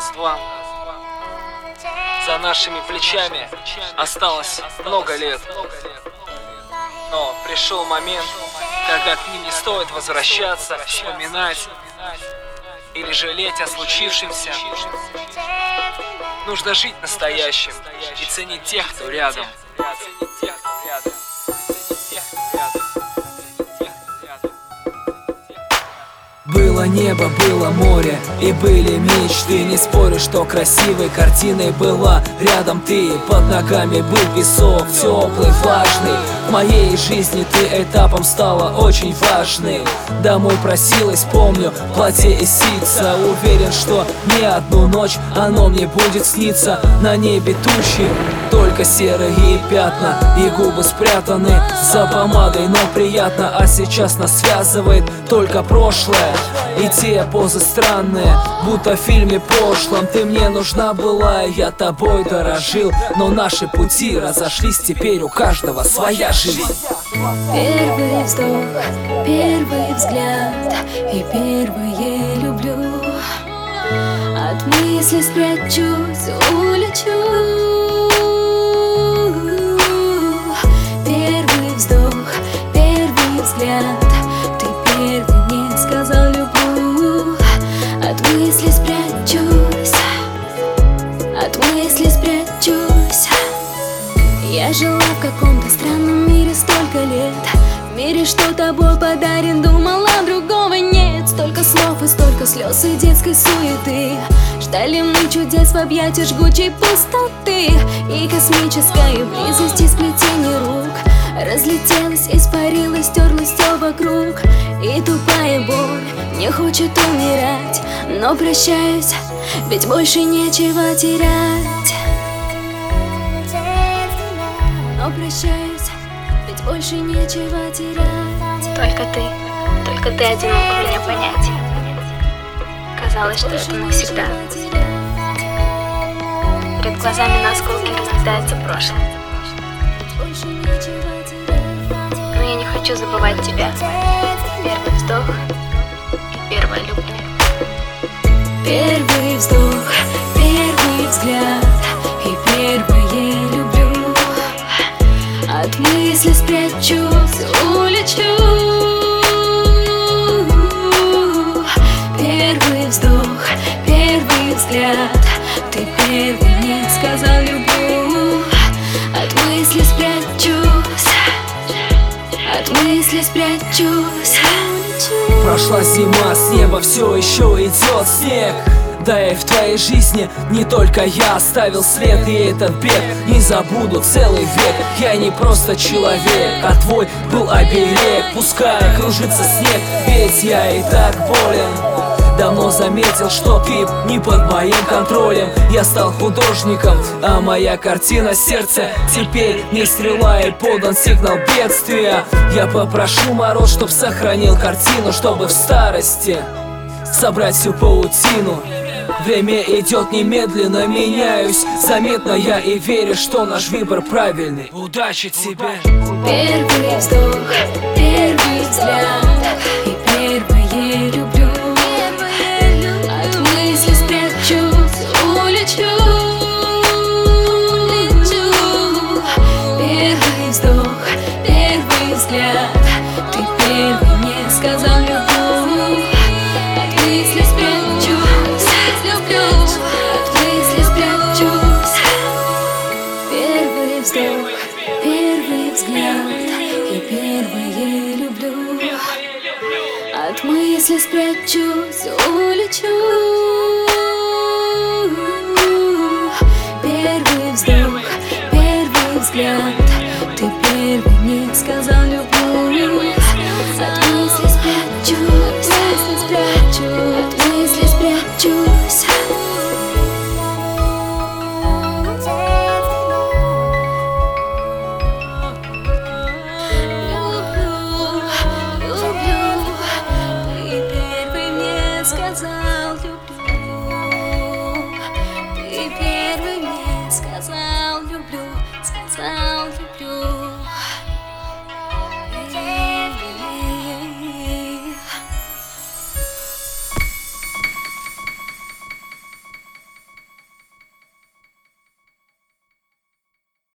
раз-два. За нашими плечами осталось много лет. Но пришел момент, когда к ним не стоит возвращаться, вспоминать или жалеть о случившемся. Нужно жить настоящим и ценить тех, кто рядом. Было небо, было море и были мечты. Не спорю, что красивой картиной была рядом ты. Под ногами был песок, теплый, влажный. В моей жизни ты этапом стала очень важной. Домой просилась, помню, в платье из ситца. Уверен, что не одну ночь оно мне будет сниться. На небе тучи, только серые пятна, и губы спрятаны за помадой, но приятно. А сейчас нас связывает только прошлое и те позы странные, будто в фильме пошлом. Ты мне нужна была, и я тобой дорожил, но наши пути разошлись, теперь у каждого своя жизнь. Первый вздох, первый взгляд и первое люблю. От мысли спрячусь, улечу. Первый вздох, первый взгляд, ты первый мне сказал люблю. От мысли спрячусь, от мысли спрячусь. Я жила в каком-то странном мире столько лет. В мире, что тобой подарен, думала, другого нет. Столько слов и столько слез и детской суеты. Ждали мы чудес в объятиях жгучей пустоты. И космическая близость из сплетения рук разлетелась, испарилась, стерлась все вокруг. И тупая боль не хочет умирать, но прощаюсь, ведь больше нечего терять. Но прощаюсь, ведь больше нечего терять. Только ты один мог меня понять. Казалось, что это навсегда. Перед глазами на осколки разлетается прошлое. Но я не хочу забывать тебя. Первый вздох и первая любовь. Первый вздох, первый взгляд и первое люблю. От мысли спрячусь, улечу. Первый вздох, первый взгляд, ты первый мне сказал люблю. От мысли спрячусь, от мысли спрячусь. Прошла зима, с неба все еще идет снег. Да и в твоей жизни не только я оставил след. И этот бег не забуду целый век. Я не просто человек, а твой был оберег. Пускай кружится снег, ведь я и так болен. Давно заметил, что ты не под моим контролем. Я стал художником, а моя картина сердца теперь не стрела и подан сигнал бедствия. Я попрошу мороз, чтоб сохранил картину, чтобы в старости собрать всю паутину. Время идет немедленно, меняюсь заметно я и верю, что наш выбор правильный. Удачи тебе! Первый вздох, первый взгляд и первое люблю. От мысли спрячусь, улечу. Первый вздох, первый взгляд, ты первый мне сказал люблю. От мысли спрячусь, люблю. От мысли спрячусь. Первый вздох, первый взгляд и первое люблю. От мысли спрячусь, улечу. Первый вздох, первый взгляд, ты первый мне сказал люблю. От мысли